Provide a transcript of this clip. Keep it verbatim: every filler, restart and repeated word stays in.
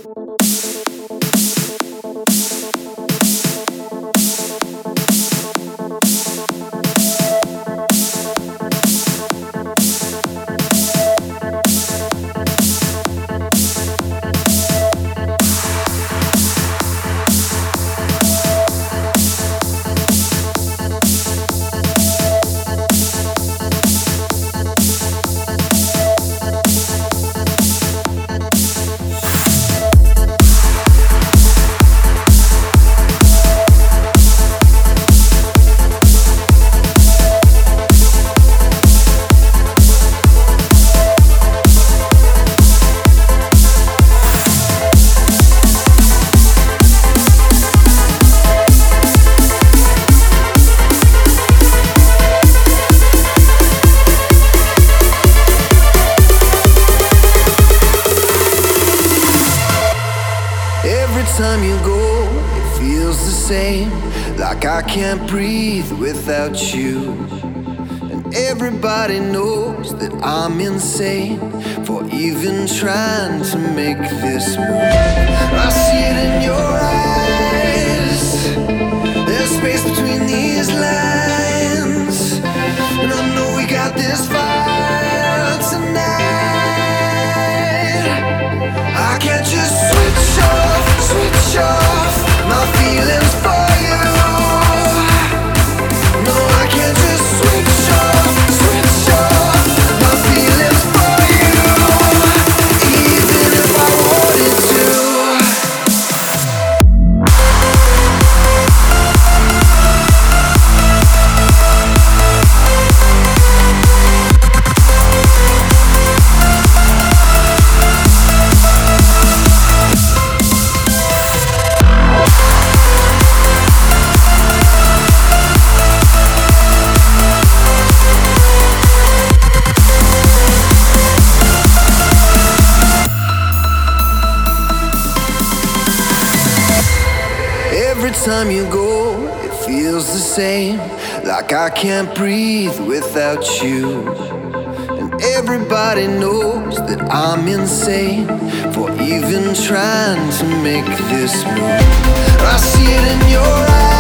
Every time you go, it feels the same, like I can't breathe without you. And everybody knows that I'm insane for even trying to make this move. I see it in your eyes, there's space between these lines, and I know we got this fire tonight. I can't just switch off, switch off my feelings for you. No, I can't just switch off, switch off my feelings for you, even if I wanted to. Every time you go, it feels the same, like I can't breathe without you. And everybody knows that I'm insane for even trying to make this move. I see it in your eyes.